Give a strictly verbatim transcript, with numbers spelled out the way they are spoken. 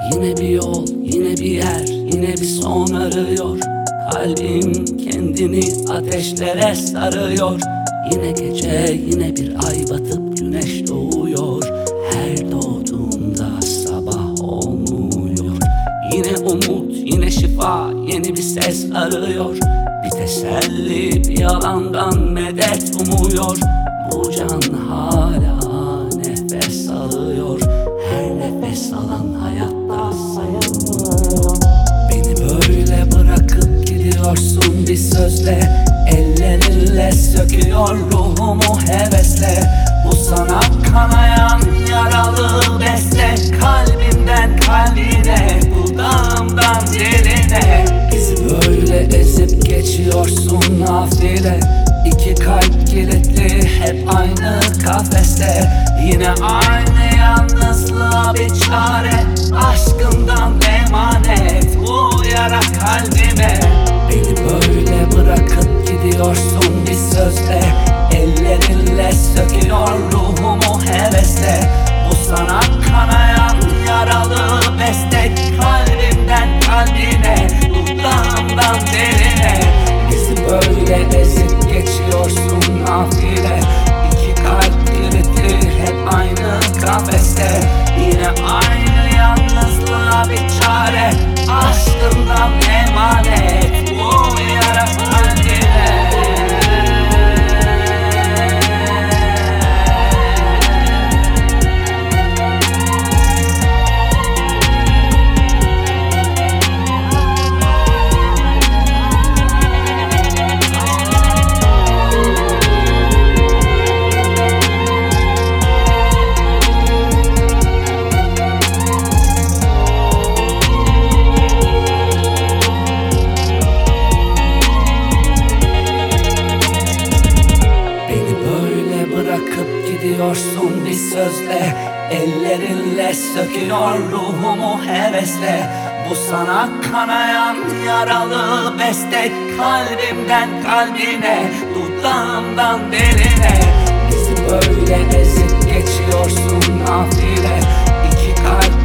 Yine bir yol, yine bir yer, yine bir son arıyor. Kalbim kendini ateşlere sarıyor. Yine gece, yine bir ay batıp güneş doğuyor. Her doğduğunda sabah olmuyor. Yine umut, yine şifa, yeni bir ses arıyor. Bir teselli, bir yalandan medet umuyor. Bu can hala nefes alıyor. Her nefes alan hayatta sayılmıyor. Beni böyle bırakıp gidiyorsun bir sözle. Ellerinle söküyor ruhumu hevesle. Bu sana kanayan yaralı beste. Kalbimden kalbine, dudağımdan diline. Bizi böyle ezip geçiyorsun nafile. İki kalp kilitli hep aynı kafeste. Yine aynı yalnızlığa bir çare. Aşkımdan emanet bu yara kalbime. Beni böyle bırakıp gidiyorsun bir sözle. Ellerinle söküyor ruhumu hevesle. Bu sana kanayan yaralı beste. Kalbimden kalbine, dudağımdan derine. Bizi böyle ezip geçiyorsun nafile. İki kalp kilitli hep aynı kafeste. Yine aynı yalnızlığa bir çare. Aşkımdan emanet bu yara kalbine. Bırakıp gidiyorsun bir sözle. Ellerinle söküyor ruhumu hevesle. Bu sana kanayan yaralı beste. Kalbimden kalbine, dudağımdan derine. Bizi böyle ezip geçiyorsun nafile. İki kalp